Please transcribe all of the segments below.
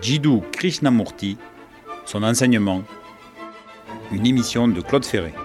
Jiddu Krishnamurti, son enseignement, une émission de Claude Ferré.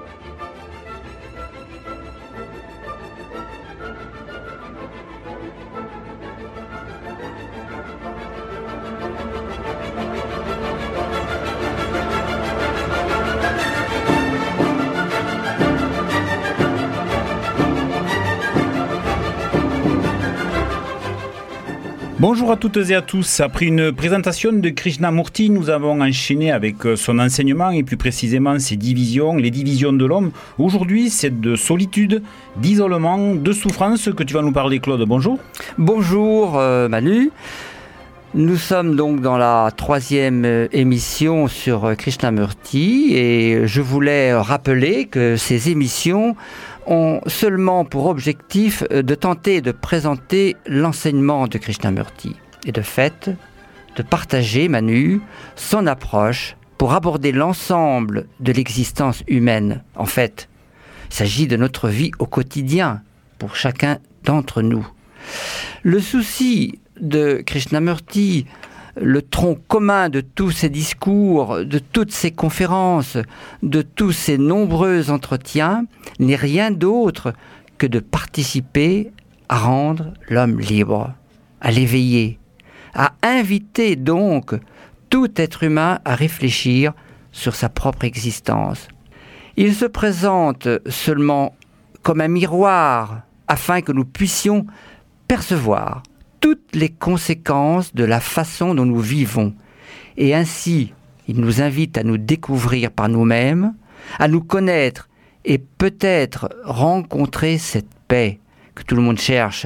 Bonjour à toutes et à tous. Après une présentation de Krishnamurti, nous avons enchaîné avec son enseignement et plus précisément ses divisions, les divisions de l'homme. Aujourd'hui, c'est de solitude, d'isolement, de souffrance que tu vas nous parler, Claude. Bonjour. Bonjour Manu. Nous sommes donc dans la 3e émission sur Krishnamurti et je voulais rappeler que ces émissions ont seulement pour objectif de tenter de présenter l'enseignement de Krishnamurti et de fait de partager, Manu, son approche pour aborder l'ensemble de l'existence humaine. En fait, il s'agit de notre vie au quotidien pour chacun d'entre nous. Le souci de Krishnamurti, le tronc commun de tous ses discours, de toutes ses conférences, de tous ses nombreux entretiens, n'est rien d'autre que de participer à rendre l'homme libre, à l'éveiller, à inviter donc tout être humain à réfléchir sur sa propre existence. Il se présente seulement comme un miroir afin que nous puissions percevoir toutes les conséquences de la façon dont nous vivons. Et ainsi, il nous invite à nous découvrir par nous-mêmes, à nous connaître et peut-être rencontrer cette paix que tout le monde cherche.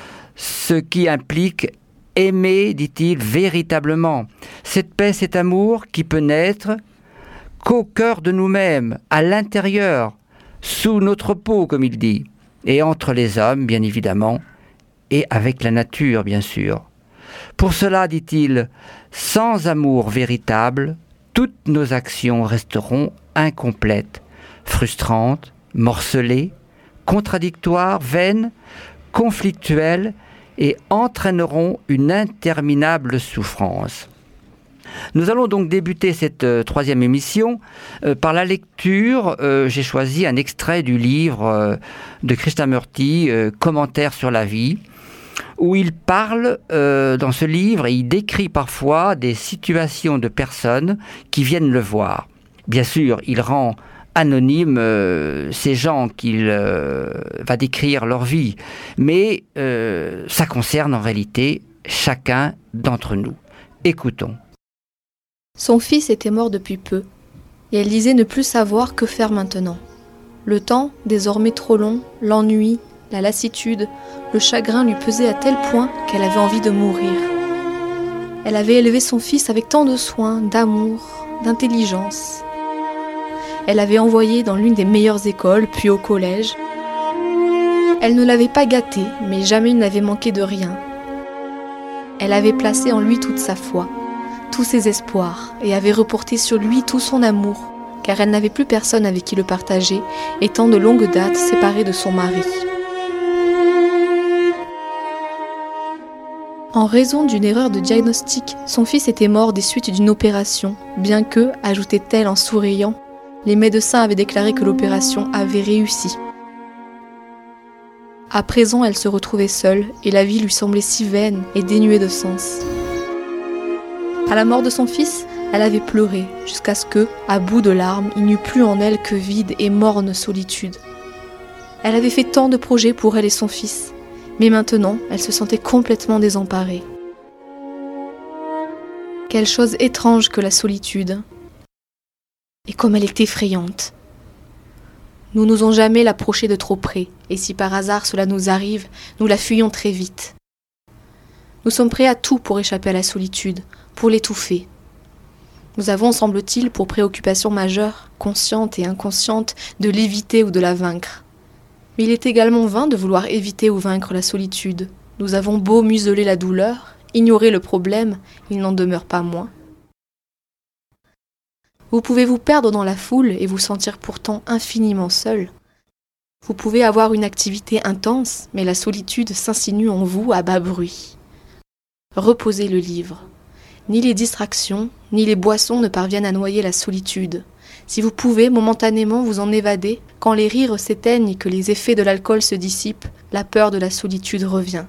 Ce qui implique aimer, dit-il, véritablement. Cette paix, cet amour qui peut naître qu'au cœur de nous-mêmes, à l'intérieur, sous notre peau, comme il dit, et entre les hommes, bien évidemment, et avec la nature, bien sûr. Pour cela, dit-il, sans amour véritable, toutes nos actions resteront incomplètes, frustrantes, morcelées, contradictoires, vaines, conflictuelles et entraîneront une interminable souffrance. Nous allons donc débuter cette 3e émission par la lecture. J'ai choisi un extrait du livre de Krishnamurti, Commentaires sur la vie, où il parle dans ce livre et il décrit parfois des situations de personnes qui viennent le voir. Bien sûr, il rend anonyme ces gens qu'il va décrire leur vie, mais ça concerne en réalité chacun d'entre nous. Écoutons. Son fils était mort depuis peu, et elle disait ne plus savoir que faire maintenant. Le temps, désormais trop long, l'ennui, la lassitude, le chagrin lui pesaient à tel point qu'elle avait envie de mourir. Elle avait élevé son fils avec tant de soin, d'amour, d'intelligence. Elle l'avait envoyé dans l'une des meilleures écoles, puis au collège. Elle ne l'avait pas gâté, mais jamais il n'avait manqué de rien. Elle avait placé en lui toute sa foi, tous ses espoirs, et avait reporté sur lui tout son amour, car elle n'avait plus personne avec qui le partager, étant de longue date séparée de son mari. En raison d'une erreur de diagnostic, son fils était mort des suites d'une opération, bien que, ajoutait-elle en souriant, les médecins avaient déclaré que l'opération avait réussi. À présent, elle se retrouvait seule, et la vie lui semblait si vaine et dénuée de sens. À la mort de son fils, elle avait pleuré, jusqu'à ce que, à bout de larmes, il n'y eût plus en elle que vide et morne solitude. Elle avait fait tant de projets pour elle et son fils, mais maintenant, elle se sentait complètement désemparée. Quelle chose étrange que la solitude. Et comme elle est effrayante. Nous n'osons jamais l'approcher de trop près, et si par hasard cela nous arrive, nous la fuyons très vite. Nous sommes prêts à tout pour échapper à la solitude, pour l'étouffer. Nous avons, semble-t-il, pour préoccupation majeure, consciente et inconsciente, de l'éviter ou de la vaincre. Mais il est également vain de vouloir éviter ou vaincre la solitude. Nous avons beau museler la douleur, ignorer le problème, il n'en demeure pas moins. Vous pouvez vous perdre dans la foule et vous sentir pourtant infiniment seul. Vous pouvez avoir une activité intense, mais la solitude s'insinue en vous à bas bruit. Reposez le livre. Ni les distractions, ni les boissons ne parviennent à noyer la solitude. Si vous pouvez momentanément vous en évader, quand les rires s'éteignent et que les effets de l'alcool se dissipent, la peur de la solitude revient.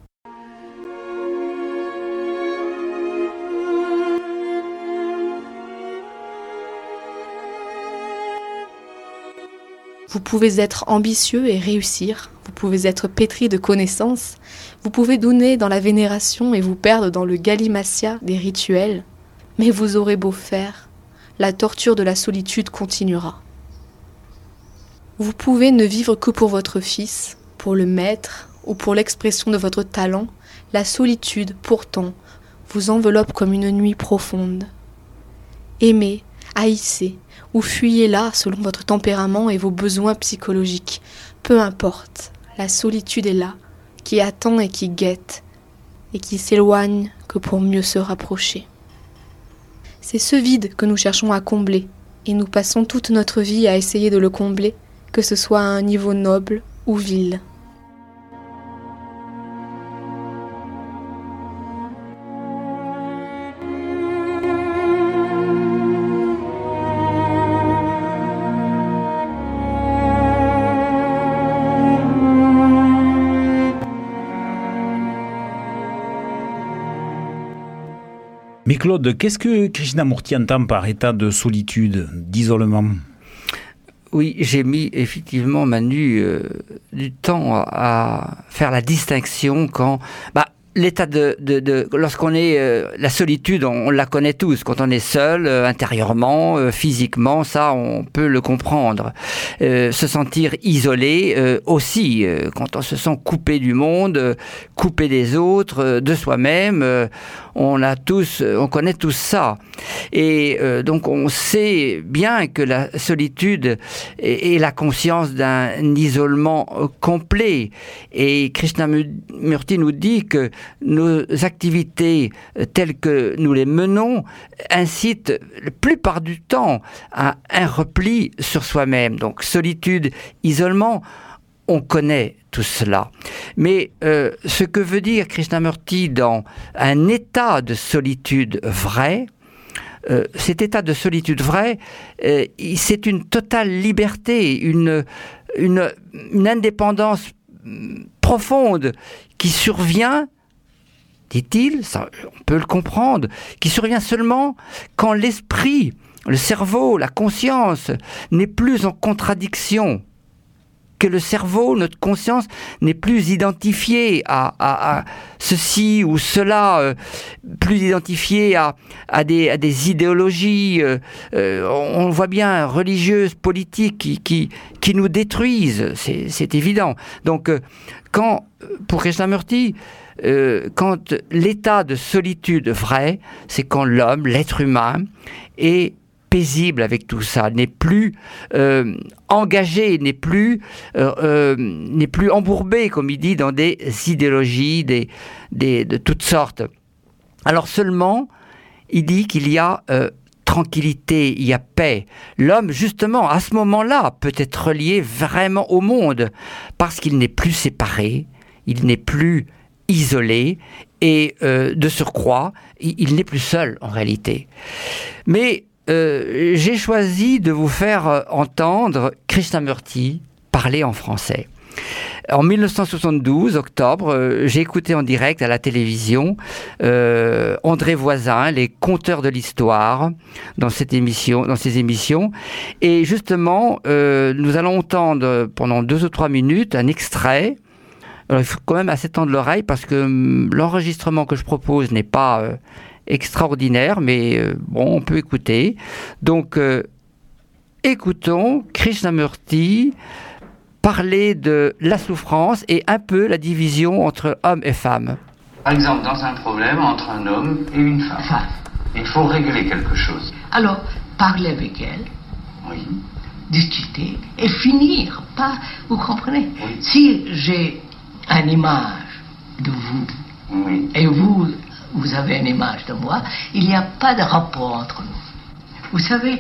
Vous pouvez être ambitieux et réussir, vous pouvez être pétri de connaissances, vous pouvez donner dans la vénération et vous perdre dans le galimatia des rituels, mais vous aurez beau faire, la torture de la solitude continuera. Vous pouvez ne vivre que pour votre fils, pour le maître ou pour l'expression de votre talent, la solitude, pourtant, vous enveloppe comme une nuit profonde. Aimez, haïssez, ou fuyez-la selon votre tempérament et vos besoins psychologiques. Peu importe, la solitude est là, qui attend et qui guette, et qui s'éloigne que pour mieux se rapprocher. C'est ce vide que nous cherchons à combler, et nous passons toute notre vie à essayer de le combler, que ce soit à un niveau noble ou vil. Mais Claude, qu'est-ce que Krishnamurti entend par état de solitude, d'isolement ? Oui, j'ai mis effectivement, Manu, du temps à faire la distinction quand... l'état lorsqu'on est la solitude, on la connaît tous. Quand on est seul, intérieurement, physiquement, ça, on peut le comprendre. Se sentir isolé aussi, quand on se sent coupé du monde, coupé des autres, de soi-même. On connaît tous ça. Et donc on sait bien que la solitude est la conscience d'un isolement complet. Et Krishnamurti nous dit que nos activités telles que nous les menons incitent la plupart du temps à un repli sur soi-même. Donc solitude, isolement, on connaît tout cela. Mais ce que veut dire Krishnamurti dans un état de solitude vrai, cet état de solitude vrai, c'est une totale liberté, une indépendance profonde qui survient, dit-il, ça, on peut le comprendre, qui survient seulement quand l'esprit, le cerveau, la conscience n'est plus en contradiction, que le cerveau, notre conscience, n'est plus identifié à ceci ou cela, plus identifié à des idéologies, on voit bien, religieuses, politiques, qui nous détruisent, c'est évident. Donc, pour Krishnamurti, quand l'état de solitude vrai, c'est quand l'homme, l'être humain, est paisible avec tout ça, n'est plus engagé, n'est plus embourbé, comme il dit, dans des idéologies de toutes sortes. Alors seulement, il dit qu'il y a tranquillité, il y a paix. L'homme, justement, à ce moment-là, peut être relié vraiment au monde, parce qu'il n'est plus séparé, il n'est plus isolé, et de surcroît, il n'est plus seul, en réalité. Mais j'ai choisi de vous faire entendre Krishnamurti parler en français. En 1972, octobre, j'ai écouté en direct à la télévision André Voisin, les conteurs de l'histoire, dans ces émissions. Et justement, nous allons entendre pendant 2 ou 3 minutes un extrait. Alors, il faut quand même assez tendre l'oreille parce que l'enregistrement que je propose n'est pas extraordinaire, mais bon, on peut écouter. Donc, écoutons Krishnamurti parler de la souffrance et un peu la division entre hommes et femmes. Par exemple, dans un problème entre un homme et une femme, il faut régler quelque chose. Alors, parler avec elle, Oui. discuter et finir. Pas, vous comprenez? Oui. Si j'ai une image de vous Oui. et vous avez une image de moi, il n'y a pas de rapport entre nous. Vous savez,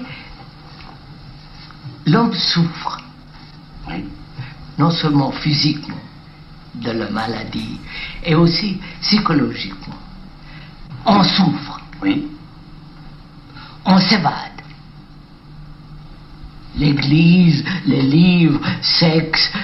l'homme souffre. Oui. Non seulement physiquement de la maladie, et aussi psychologiquement. On souffre. Oui. On s'évade. L'église, les livres, sexe,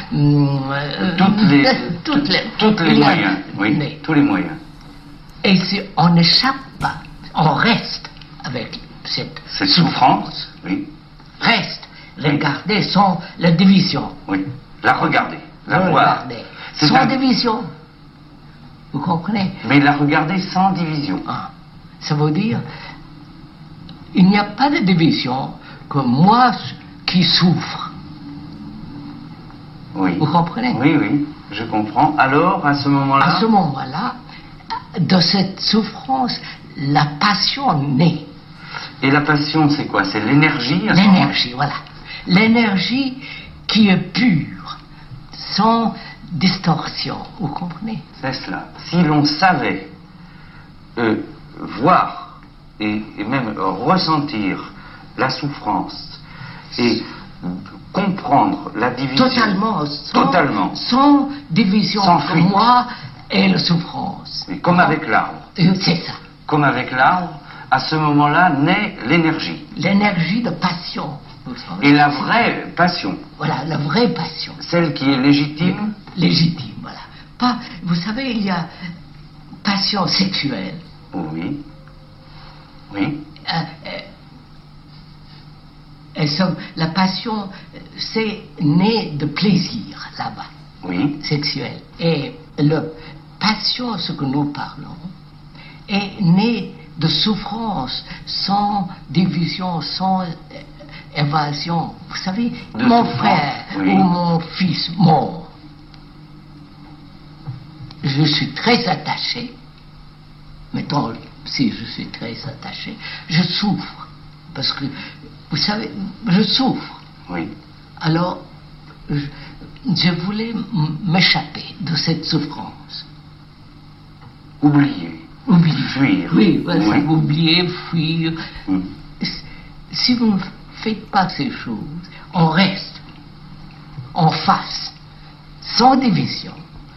toutes les moyens. Oui, mais, tous les moyens. et si on n'échappe pas, on reste avec cette souffrance, oui. Reste, regarder sans la division. Oui, la regarder, la voir. Sans division. Vous comprenez? Mais la regarder sans division. Ah, ça veut dire, il n'y a pas de division que moi qui souffre. Oui. Vous comprenez? Oui, oui, je comprends. Alors, à ce moment-là... À ce moment-là, de cette souffrance, la passion naît. Et la passion, c'est quoi? C'est l'énergie? L'énergie, voilà. L'énergie qui est pure, sans distorsion. Vous comprenez? C'est cela. Si l'on savait voir et même ressentir la souffrance et comprendre la division... Totalement. Sans division entre moi et la souffrance. Et comme avec l'arbre. C'est ça. Comme avec l'arbre, à ce moment-là naît l'énergie. L'énergie de passion. Et la vraie passion. Voilà, la vraie passion. Celle qui est légitime. Légitime, voilà. Pas, vous savez, il y a passion sexuelle. Oui. Oui. La passion, c'est né de plaisir, là-bas. Oui. Sexuel. Et la passion, ce que nous parlons, est né de souffrance, sans division, sans évasion. Vous savez, mon frère ou mon fils mort, je suis très attaché. Mettons, si je suis très attaché, je souffre. Parce que, vous savez, je souffre. Oui. Alors, je voulais m'échapper de cette souffrance. Oublier. Fuir. Oui, voilà, oublier, fuir. Si vous ne faites pas ces choses, on reste en face, sans division.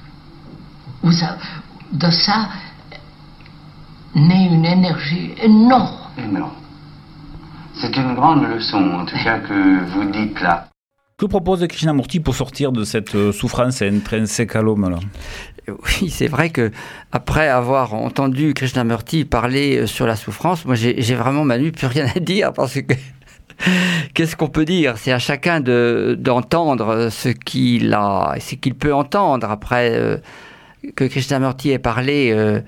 De ça naît une énergie énorme. Énorme. C'est une grande leçon, en tout cas, que vous dites là. Que propose Krishnamurti pour sortir de cette souffrance intrinsèque à l'homme là? Oui, c'est vrai que après avoir entendu Krishnamurti parler sur la souffrance, moi j'ai vraiment, Manu, plus rien à dire, parce que qu'est-ce qu'on peut dire? C'est à chacun d'entendre ce qu'il peut entendre après que Krishnamurti ait parlé.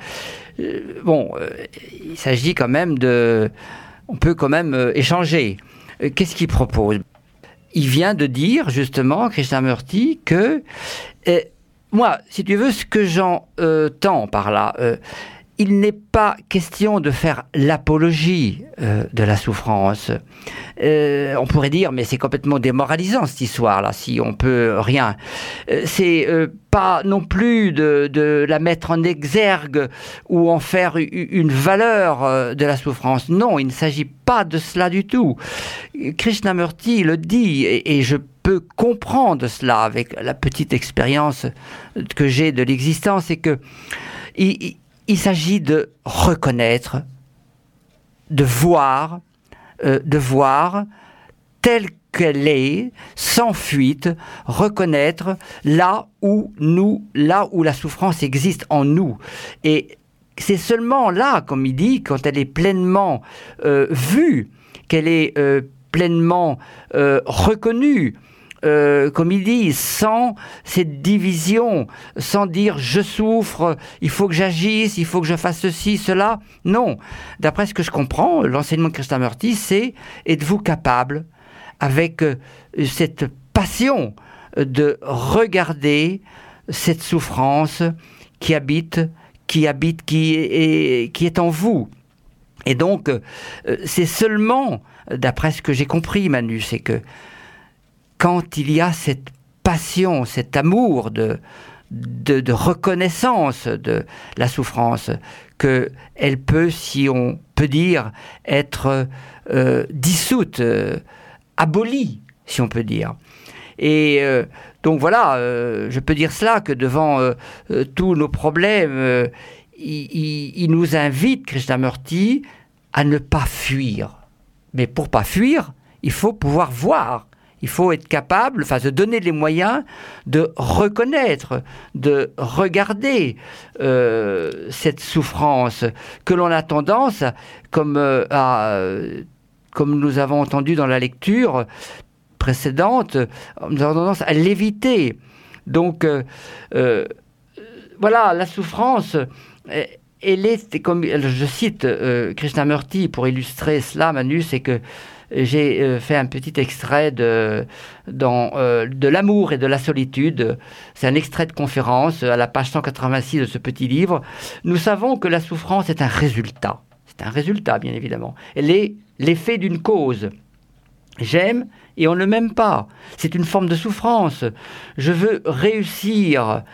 Il s'agit quand même on peut quand même échanger. Qu'est-ce qu'il propose? Il vient de dire, justement, Krishnamurti, que moi, si tu veux, ce que j'entends par là, il n'est pas question de faire l'apologie de la souffrance. On pourrait dire, mais c'est complètement démoralisant cette histoire-là, si on peut rien. C'est pas non plus de la mettre en exergue ou en faire une valeur de la souffrance. Non, il ne s'agit pas de cela du tout. Krishnamurti le dit, et je peux comprendre cela avec la petite expérience que j'ai de l'existence, c'est que il s'agit de reconnaître, de voir telle qu'elle est, sans fuite, reconnaître là où la souffrance existe en nous. Et c'est seulement là, comme il dit, quand elle est pleinement vue, qu'elle est pleinement reconnue, comme il dit, sans cette division, sans dire je souffre, il faut que j'agisse, il faut que je fasse ceci, cela. Non. D'après ce que je comprends, l'enseignement de Krishnamurti, c'est êtes-vous capable, avec cette passion, de regarder cette souffrance qui est en vous. Et donc, c'est seulement, d'après ce que j'ai compris, Manu, c'est que quand il y a cette passion, cet amour de reconnaissance de la souffrance, qu'elle peut, si on peut dire, être dissoute, abolie, si on peut dire. Et donc voilà, je peux dire cela, que devant tous nos problèmes, il nous invite, Krishnamurti, à ne pas fuir. Mais pour pas fuir, il faut pouvoir voir. Il faut être capable, se donner les moyens de reconnaître, de regarder cette souffrance que l'on a tendance, comme nous avons entendu dans la lecture précédente, nous avons tendance à l'éviter. Donc, voilà, la souffrance, elle est, comme je cite Krishnamurti pour illustrer cela, Manu, c'est que j'ai fait un petit extrait de l'amour et de la solitude. C'est un extrait de conférence à la page 186 de ce petit livre. Nous savons que la souffrance est un résultat. C'est un résultat, bien évidemment. Elle est l'effet d'une cause. J'aime et on ne m'aime pas. C'est une forme de souffrance. Je veux réussir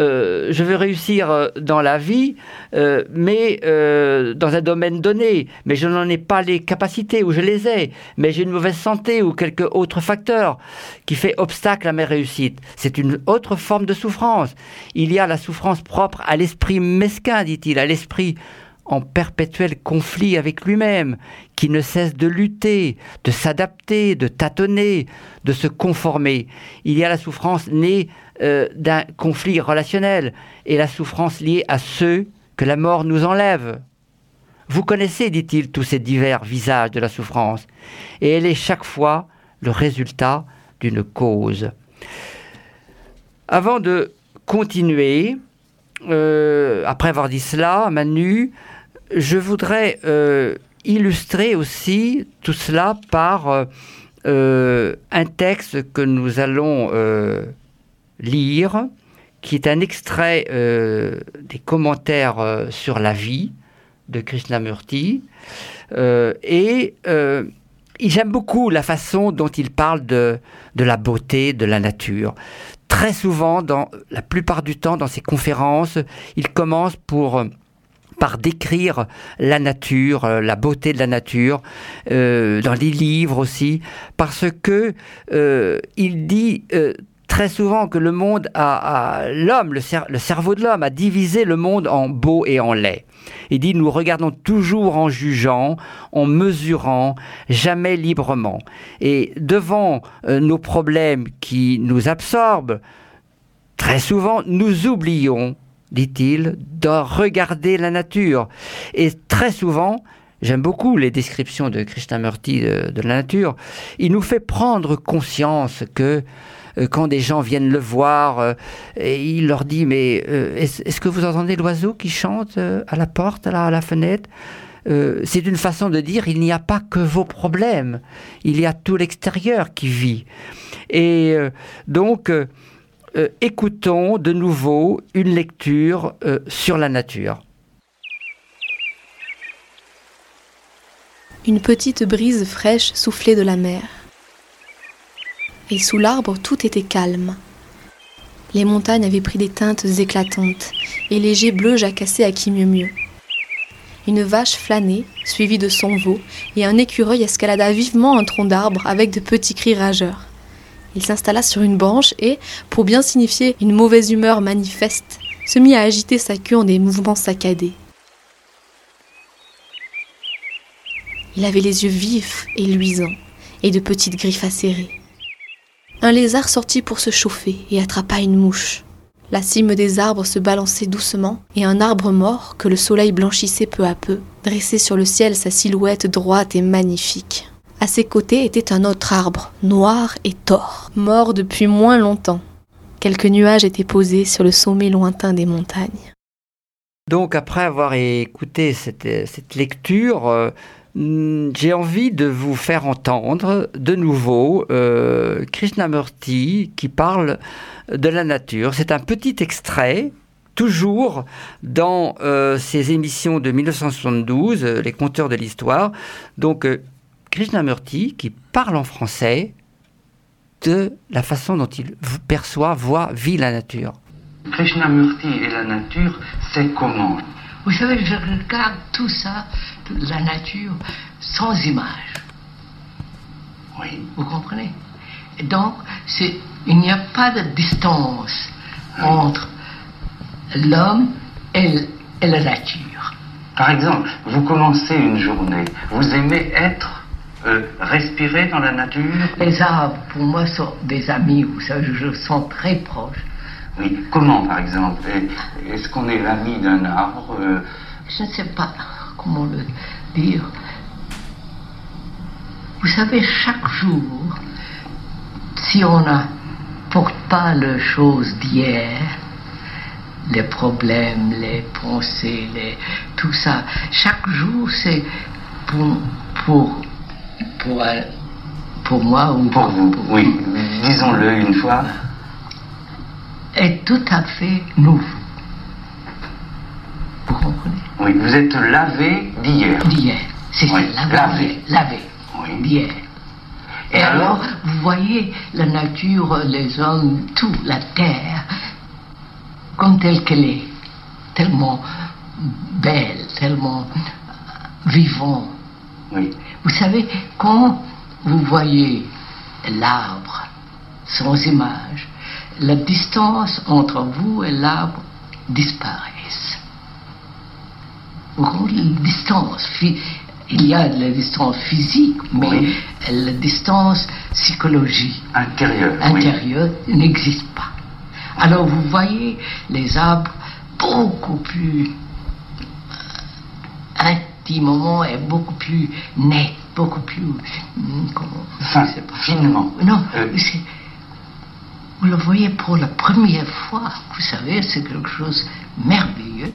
dans la vie, mais dans un domaine donné. Mais je n'en ai pas les capacités, ou je les ai. Mais j'ai une mauvaise santé ou quelque autre facteur qui fait obstacle à mes réussites. C'est une autre forme de souffrance. Il y a la souffrance propre à l'esprit mesquin, dit-il, à l'esprit en perpétuel conflit avec lui-même, qui ne cesse de lutter, de s'adapter, de tâtonner, de se conformer. Il y a la souffrance née d'un conflit relationnel et la souffrance liée à ceux que la mort nous enlève. Vous connaissez, dit-il, tous ces divers visages de la souffrance, et elle est chaque fois le résultat d'une cause. Avant de continuer, après avoir dit cela, Manu, je voudrais illustrer aussi tout cela par un texte que nous allons lire, qui est un extrait des commentaires sur la vie de Krishnamurti. Et j'aime beaucoup la façon dont il parle de la beauté de la nature. Très souvent, la plupart du temps, dans ses conférences, il commence par décrire la nature, la beauté de la nature, dans les livres aussi, parce que il dit très souvent que le monde l'homme, le cerveau de l'homme a divisé le monde en beau et en laid. Il dit, nous regardons toujours en jugeant, en mesurant, jamais librement. Et devant nos problèmes qui nous absorbent, très souvent, nous oublions, dit-il, de regarder la nature. Et très souvent, j'aime beaucoup les descriptions de Krishnamurti de la nature, il nous fait prendre conscience que quand des gens viennent le voir, et il leur dit, mais est-ce que vous entendez l'oiseau qui chante à la porte, à la fenêtre ? C'est une façon de dire, il n'y a pas que vos problèmes, il y a tout l'extérieur qui vit. Et donc, écoutons de nouveau une lecture sur la nature. Une petite brise fraîche soufflait de la mer. Et sous l'arbre, tout était calme. Les montagnes avaient pris des teintes éclatantes, et les jets bleus jacassaient à qui mieux. Une vache flânait, suivie de son veau, et un écureuil escalada vivement un tronc d'arbre avec de petits cris rageurs. Il s'installa sur une branche et, pour bien signifier une mauvaise humeur manifeste, se mit à agiter sa queue en des mouvements saccadés. Il avait les yeux vifs et luisants, et de petites griffes acérées. Un lézard sortit pour se chauffer et attrapa une mouche. La cime des arbres se balançait doucement, et un arbre mort, que le soleil blanchissait peu à peu, dressait sur le ciel sa silhouette droite et magnifique. À ses côtés était un autre arbre, noir et tord, mort depuis moins longtemps. Quelques nuages étaient posés sur le sommet lointain des montagnes. Donc, après avoir écouté cette lecture, j'ai envie de vous faire entendre de nouveau Krishnamurti qui parle de la nature. C'est un petit extrait, toujours dans ses émissions de 1972, Les Conteurs de l'Histoire. Donc, Krishnamurti qui parle en français de la façon dont il perçoit, voit, vit la nature. Krishnamurti et la nature, c'est comment ? Vous savez, je regarde tout ça, la nature, sans image. Oui. Vous comprenez ? Et donc, il n'y a pas de distance entre l'homme et la nature. Par exemple, vous commencez une journée, vous aimez respirer dans la nature. Les arbres, pour moi, sont des amis, vous savez, je sens très proche. Oui, comment par exemple? Est-ce qu'on est l'ami d'un arbre? Je ne sais pas comment le dire. Vous savez, chaque jour, si on n'apporte pas les choses d'hier, les problèmes, les pensées, tout ça, chaque jour, c'est pour moi ou pour vous. Oui, disons-le une fois. Est tout à fait nouveau. Vous comprenez? Oui, vous êtes lavé d'hier. D'hier, c'est oui, ça, lavé oui. d'hier. Et alors, vous voyez la nature, les hommes, tout, la terre, comme telle qu'elle est, tellement belle, tellement vivante. Oui. Vous savez, quand vous voyez l'arbre sans image, la distance entre vous et l'arbre disparaît. La distance, il y a la distance physique, mais oui. La distance psychologique intérieure n'existe pas. Alors vous voyez les arbres beaucoup plus intimement et beaucoup plus net, beaucoup plus finement. Non, vous le voyez pour la première fois. Vous savez, c'est quelque chose de merveilleux.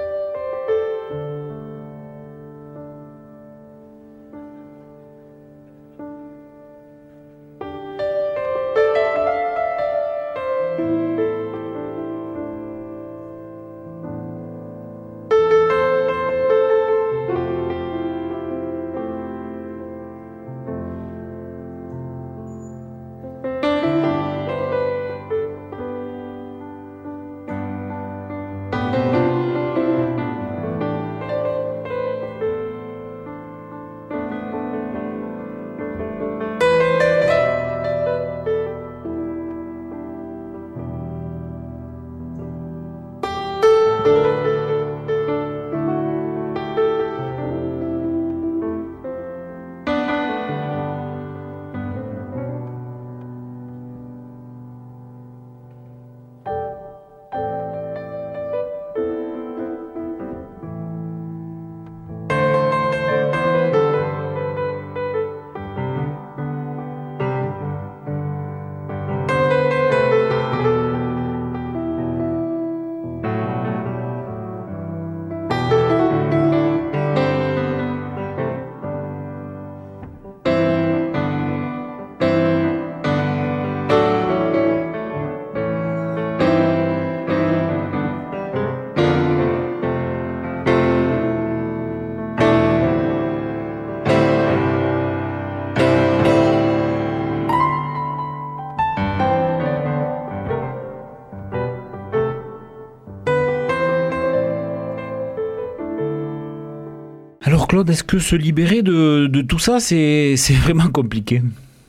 Alors Claude, est-ce que se libérer de tout ça, c'est vraiment compliqué?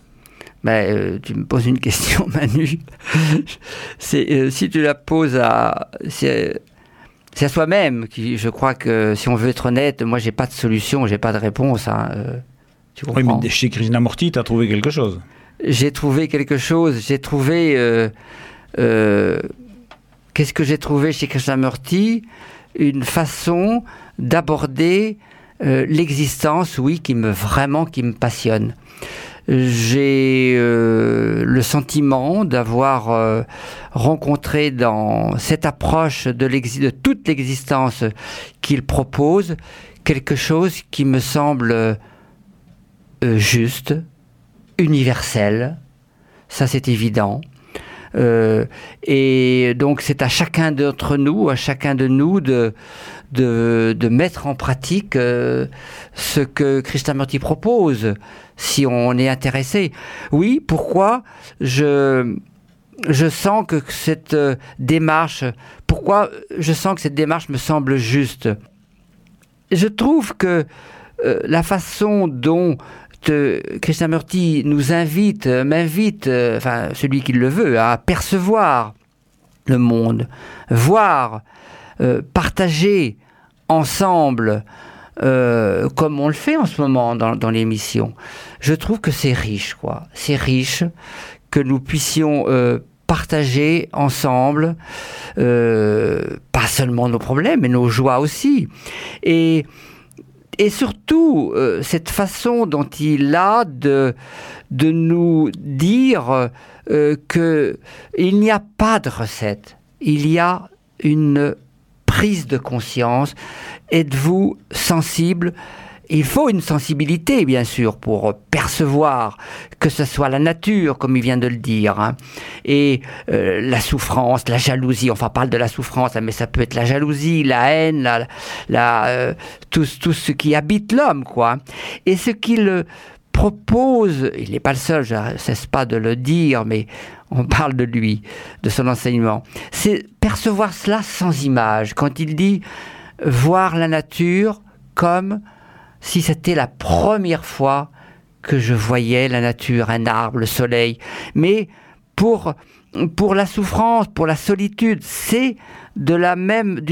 Tu me poses une question, Manu. Si tu la poses c'est à soi-même. Je crois que si on veut être honnête, moi j'ai pas de solution, j'ai pas de réponse. Tu comprends? Oui, mais chez Krishnamurti, tu as trouvé quelque chose. J'ai trouvé quelque chose. J'ai trouvé... qu'est-ce que j'ai trouvé chez Krishnamurti? Une façon d'aborder l'existence, oui, qui me passionne. J'ai le sentiment d'avoir rencontré dans cette approche de toute l'existence qu'il propose quelque chose qui me semble juste, universel, ça c'est évident. Et donc c'est à chacun d'entre nous, à chacun de nous de mettre en pratique ce que Krishnamurti propose, si on est intéressé. Oui, pourquoi je sens que cette démarche, me semble juste. Je trouve que la façon dont Krishnamurti m'invite, celui qui le veut, à percevoir le monde, voir, partager ensemble, comme on le fait en ce moment dans l'émission, je trouve que c'est riche, quoi. C'est riche que nous puissions partager ensemble, pas seulement nos problèmes, mais nos joies aussi. Et surtout, cette façon dont il a de nous dire qu'il n'y a pas de recette. Il y a une prise de conscience. Êtes-vous sensible ? Il faut une sensibilité, bien sûr, pour percevoir que ce soit la nature, comme il vient de le dire, hein, et la souffrance, la jalousie. Enfin, on parle de la souffrance, mais ça peut être la jalousie, la haine, tout ce qui habite l'homme, quoi. Et ce qu'il propose, il n'est pas le seul, je ne cesse pas de le dire, mais on parle de lui, de son enseignement, c'est percevoir cela sans image. Quand il dit voir la nature comme si c'était la première fois que je voyais la nature, un arbre, le soleil. Mais pour la souffrance, pour la solitude, c'est de la même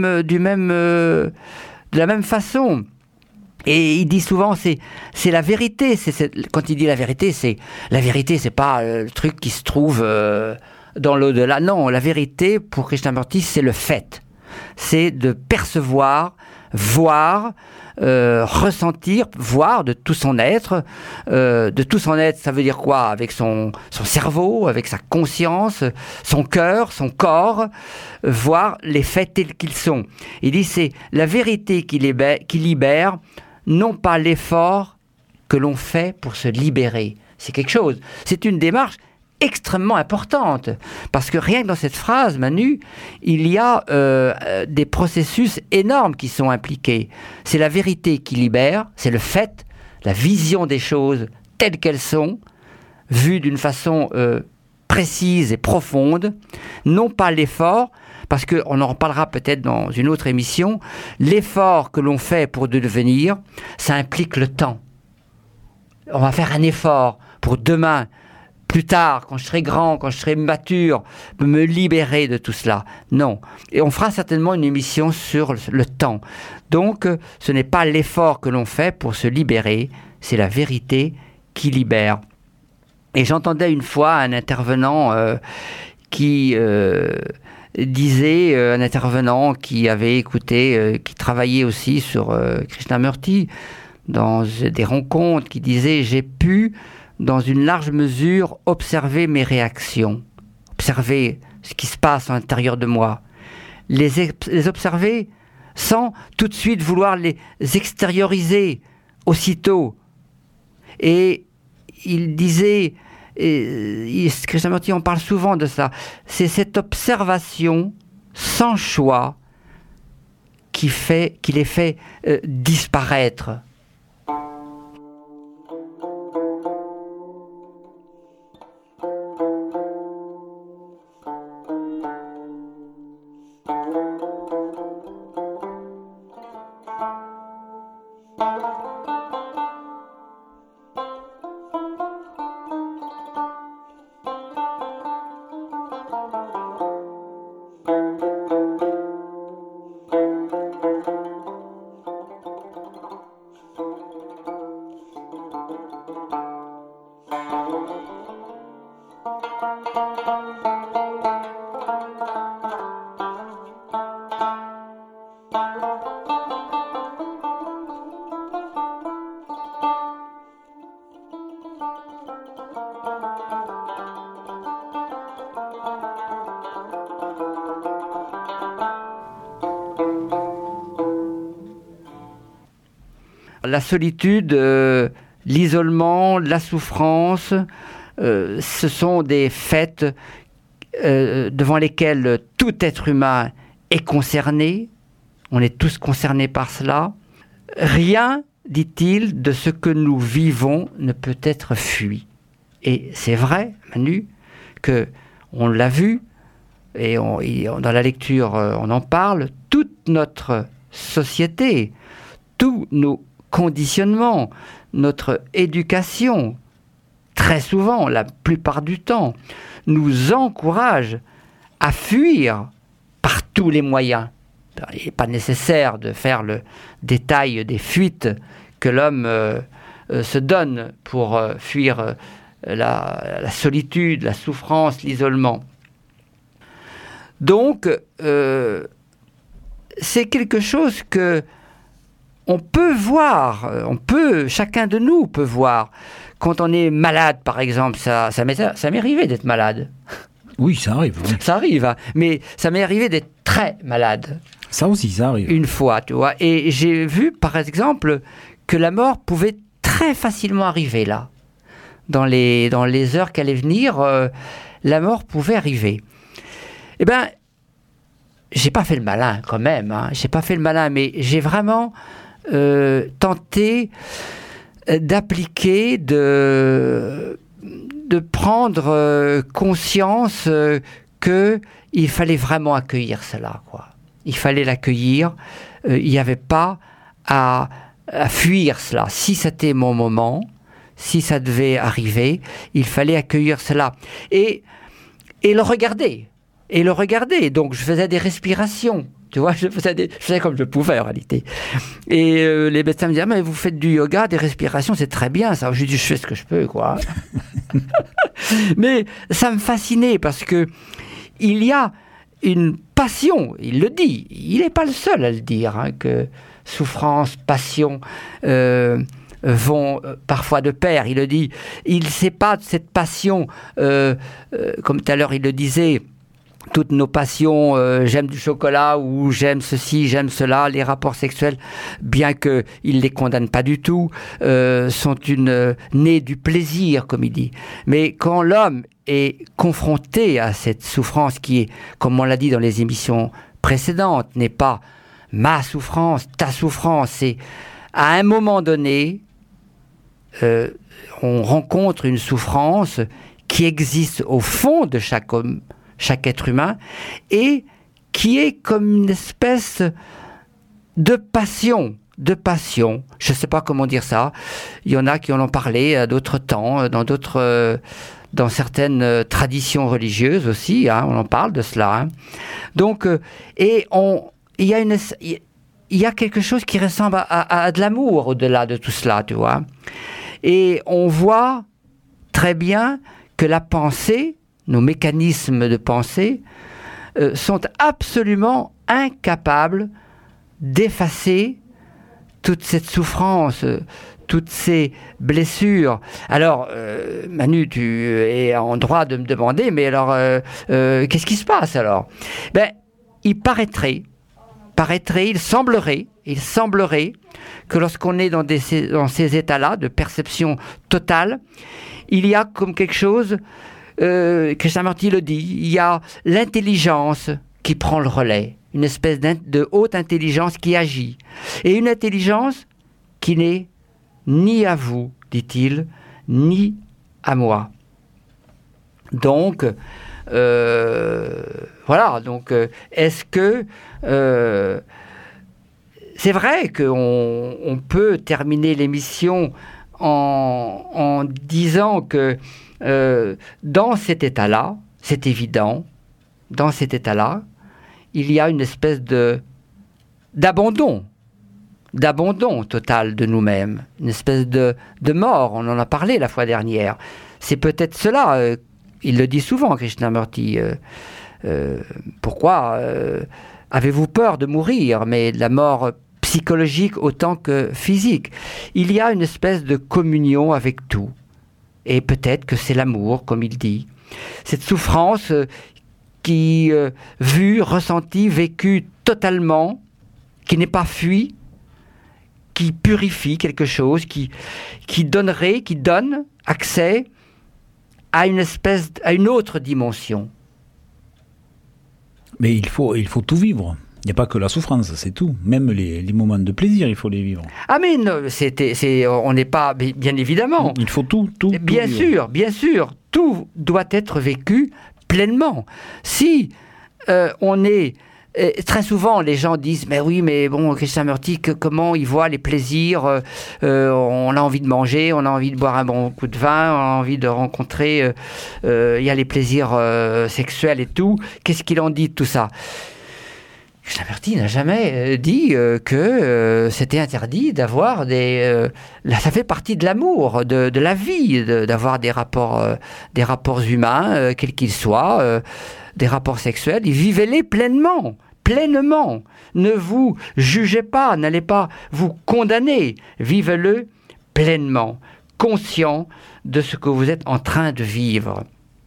façon. Et il dit souvent, c'est la vérité. Quand il dit la vérité, c'est pas le truc qui se trouve dans l'au-delà. Non, la vérité, pour Krishnamurti, c'est le fait. C'est de percevoir, voir, ressentir, voir de tout son être. De tout son être, ça veut dire quoi ? Avec son cerveau, avec sa conscience, son cœur, son corps, voir les faits tels qu'ils sont. Il dit c'est la vérité qui libère, non pas l'effort que l'on fait pour se libérer. C'est quelque chose. C'est une démarche extrêmement importante, parce que rien que dans cette phrase, Manu, il y a des processus énormes qui sont impliqués. C'est la vérité qui libère, c'est le fait, la vision des choses telles qu'elles sont, vues d'une façon précise et profonde, non pas l'effort, parce qu'on en reparlera peut-être dans une autre émission, l'effort que l'on fait pour devenir, ça implique le temps. On va faire un effort pour demain, plus tard, quand je serai grand, quand je serai mature, me libérer de tout cela. Non. Et on fera certainement une émission sur le temps. Donc, ce n'est pas l'effort que l'on fait pour se libérer, c'est la vérité qui libère. Et j'entendais une fois un intervenant qui disait, un intervenant qui avait écouté, qui travaillait aussi sur Krishnamurti, dans des rencontres, qui disait « J'ai pu, dans une large mesure, observer mes réactions, observer ce qui se passe à l'intérieur de moi, les observer sans tout de suite vouloir les extérioriser aussitôt. » Et il disait, Krishnamurti en parle souvent de ça, c'est cette observation sans choix qui les fait disparaître. La solitude, l'isolement, la souffrance, ce sont des faits devant lesquels tout être humain est concerné. On est tous concernés par cela. Rien, dit-il, de ce que nous vivons ne peut être fui. Et c'est vrai, Manu, que on l'a vu, et dans la lecture, on en parle, toute notre société, tous nos conditionnements, notre éducation, très souvent, la plupart du temps, nous encourage à fuir par tous les moyens il n'est pas nécessaire de faire le détail des fuites que l'homme se donne pour fuir la solitude, la souffrance, l'isolement. Donc, c'est quelque chose que on peut voir, chacun de nous peut voir. Quand on est malade, par exemple, ça m'est arrivé d'être malade. Oui, ça arrive. Oui. Ça arrive, hein, mais ça m'est arrivé d'être très malade. Ça aussi, ça arrive. Une fois, tu vois. Et j'ai vu, par exemple, que la mort pouvait très facilement arriver là. Dans les heures qui allaient venir, la mort pouvait arriver. Eh bien, j'ai pas fait le malin quand même. Hein. J'ai pas fait le malin, mais j'ai vraiment tenté d'appliquer, de prendre conscience qu'il fallait vraiment accueillir cela, quoi. Il fallait l'accueillir. Il n'y avait pas à fuir cela. Si c'était mon moment, si ça devait arriver, il fallait accueillir cela. Et le regarder. Donc, je faisais des respirations. Tu vois, je faisais comme je pouvais en réalité. Et les médecins me disaient, mais vous faites du yoga, des respirations, c'est très bien ça. Je dis, je fais ce que je peux, quoi. Mais ça me fascinait parce que il y a une passion, il le dit, il n'est pas le seul à le dire, hein, que souffrance, passion vont parfois de pair. Il le dit, il ne sait pas de cette passion, comme tout à l'heure il le disait, toutes nos passions, j'aime du chocolat ou j'aime ceci, j'aime cela, les rapports sexuels, bien qu'il ne les condamne pas du tout, sont nés du plaisir, comme il dit. Mais quand l'homme est confronté à cette souffrance qui est, comme on l'a dit dans les émissions précédentes, n'est pas ma souffrance, ta souffrance, c'est à un moment donné, on rencontre une souffrance qui existe au fond de chaque homme, chaque être humain, et qui est comme une espèce de passion. Je ne sais pas comment dire ça. Il y en a qui en ont parlé à d'autres temps, dans certaines traditions religieuses aussi, hein, on en parle de cela. Hein. Donc, il y a quelque chose qui ressemble à de l'amour au-delà de tout cela, tu vois. Et on voit très bien que la pensée, nos mécanismes de pensée, sont absolument incapables d'effacer toute cette souffrance, toutes ces blessures. Alors, Manu, tu es en droit de me demander, mais alors, qu'est-ce qui se passe alors ? Ben, il semblerait que lorsqu'on est dans ces états-là de perception totale, il y a comme quelque chose, Krishnamurti le dit, il y a l'intelligence qui prend le relais, une espèce de haute intelligence qui agit, et une intelligence qui n'est ni à vous, dit-il, ni à moi. Donc, voilà, donc est-ce que c'est vrai qu'on peut terminer l'émission en disant que dans cet état-là, c'est évident, dans cet état-là, il y a une espèce d'abandon total de nous-mêmes, une espèce de mort, on en a parlé la fois dernière. C'est peut-être cela, il le dit souvent, Krishnamurti, pourquoi avez-vous peur de mourir, mais de la mort psychologique autant que physique. Il y a une espèce de communion avec tout. Et peut-être que c'est l'amour, comme il dit. Cette souffrance qui, vue, ressentie, vécue totalement, qui n'est pas fuie, qui purifie quelque chose, qui donne accès à une autre dimension. Mais il faut tout vivre. Il n'y a pas que la souffrance, c'est tout. Même les moments de plaisir, il faut les vivre. Ah mais non, on n'est pas, bien évidemment. Il faut tout bien sûr, tout doit être vécu pleinement. Si on est... très souvent, les gens disent, mais oui, mais bon, Krishnamurti, comment il voit les plaisirs, on a envie de manger, on a envie de boire un bon coup de vin, on a envie de rencontrer, il y a les plaisirs sexuels et tout. Qu'est-ce qu'il en dit de tout ça ? Krishnamurti n'a jamais dit que c'était interdit d'avoir ça fait partie de l'amour, de la vie, d'avoir des rapports humains, quels qu'ils soient, des rapports sexuels. Vivez-les pleinement. Ne vous jugez pas, n'allez pas vous condamner. Vivez-le pleinement, conscient de ce que vous êtes en train de vivre.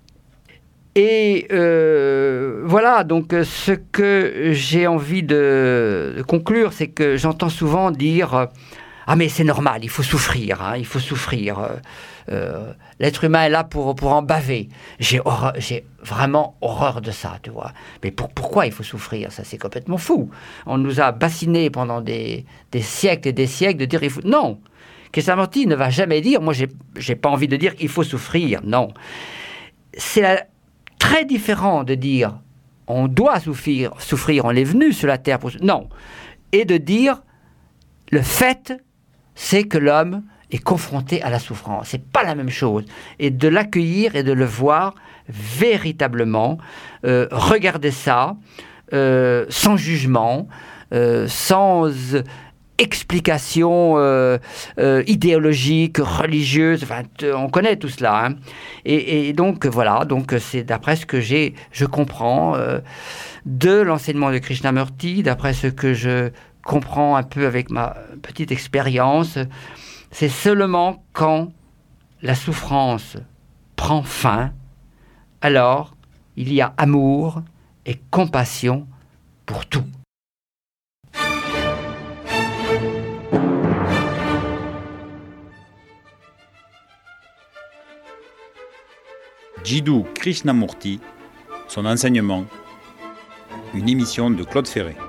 Et voilà, donc ce que j'ai envie de conclure, c'est que j'entends souvent dire « Ah mais c'est normal, il faut souffrir, il faut souffrir. L'être humain est là pour en baver. » J'ai vraiment horreur de ça, tu vois. Mais pourquoi il faut souffrir? Ça, c'est complètement fou. On nous a bassinés pendant des siècles et des siècles de dire « il faut... » Non, Krishnamurti ne va jamais dire « Moi, j'ai pas envie de dire il faut souffrir. » Non. C'est très différent de dire on doit souffrir, on est venu sur la terre pour... Non. Et de dire le fait, c'est que l'homme est confronté à la souffrance. C'est pas la même chose. Et de l'accueillir et de le voir véritablement, regarder ça sans jugement, sans explication idéologique, religieuse, enfin, on connaît tout cela. Hein. Et donc, voilà, donc c'est d'après ce que je comprends de l'enseignement de Krishnamurti, d'après ce que je comprends un peu avec ma petite expérience, c'est seulement quand la souffrance prend fin, alors il y a amour et compassion pour tout. Jiddu Krishnamurti, son enseignement, une émission de Claude Ferré.